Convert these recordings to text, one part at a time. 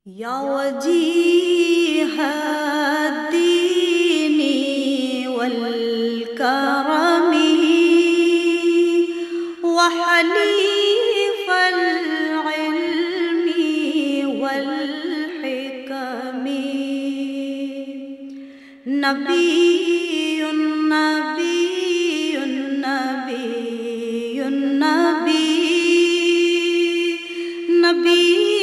या वजीह दीनी वल करमी व हलीफल इल्मी वल हिकमी नबीयुन नबीयुन नबीयुन नबी नबी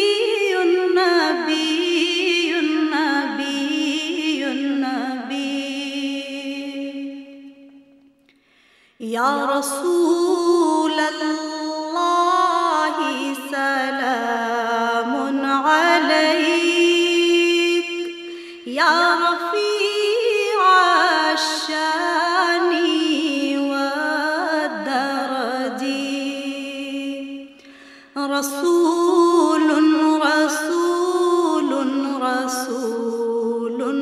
या रसूल अल्लाह सलामुन अलैक या रफ़ीअ अश-शानी वद-दरजी रसूलुन रसूलुन रसूलुन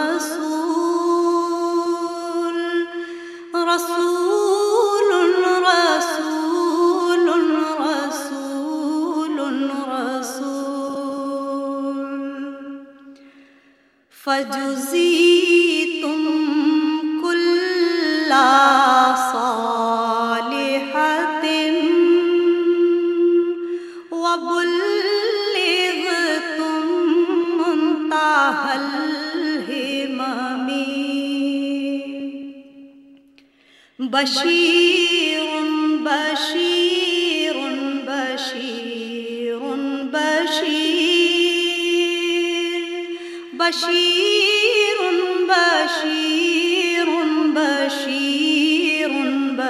रसूल रसूल फजुज़ीतुम कुल्ला सालिहतिन व बुल्लिग़्तुम मुंतहल हिममी बशीरुन बशीरुन बशीरुन बशीरुन बशीरुन बशीरुन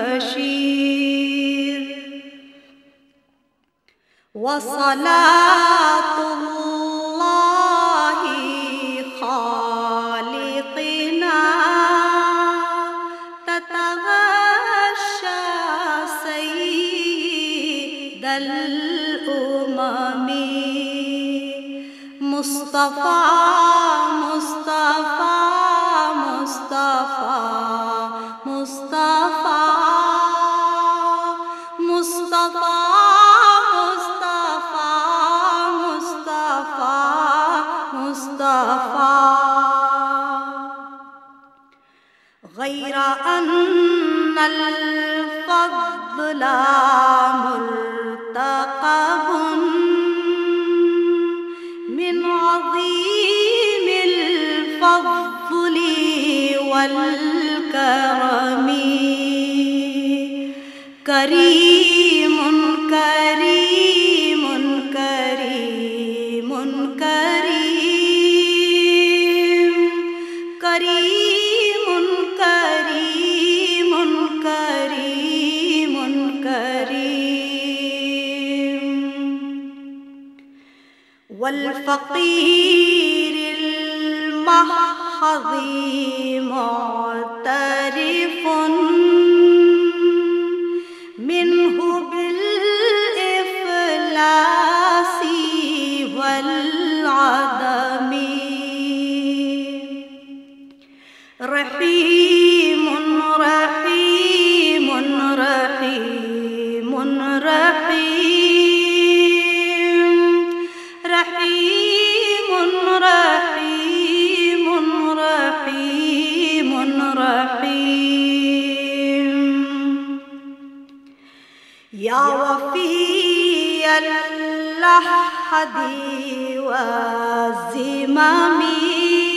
बशीर वसलातुल्लाहि खालिक़िना ततगश्शा सय्यिदल उममी मुस्तफ़ा मुस्तफ़ा मुस्तफ़ा मुस्तफ़ा मुस्तफ़ा मुस्तफ़ा मुस्तफ़ा गैर अन्नल फ़ज़्ला मुर्तक़बुन मिन अज़ीमिल फ़ज़्ली वल करमी करीमुन करीमुन करीमुन करीम करीमुन करीमुन करीमुन करीम वल फ़क़ीरिल महज़ी मुअतरिफ़ुन मिन्हु बिल इफ़लासी वल अदमी रहीमुन रहीमुन रहीमुन रहीम रहीमुन रहीमुन रहीमुन रहीम या वफ़ीअल अहदी व ज़िममी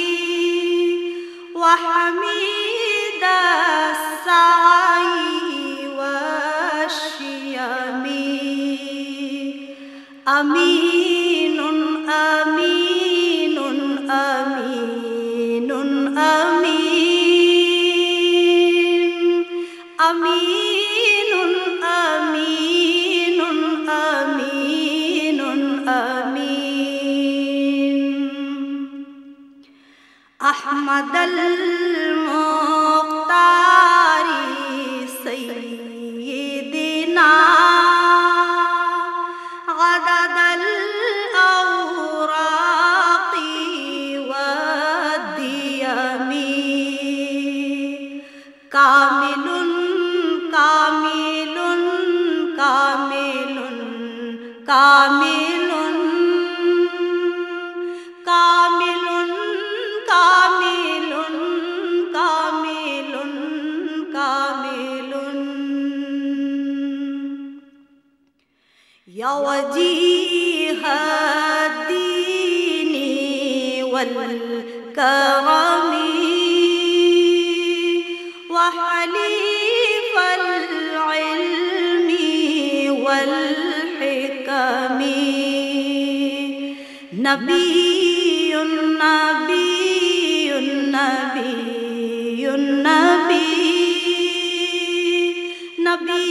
व हमीदस साई व शियमी अमीनुन अमीनुन अमीनुन अमीन अमीनुन अमीनुन अमीन अहमदल मुख्तारी सय्यिदिना गददल औराक़ी वद्दियमी कामिलुन कामिलुन कामिलुन कामिलुन والكرم وحليف العلم والحكم نبي نبي نبي نبي نبي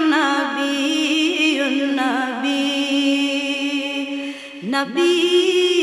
نبي نبي نبي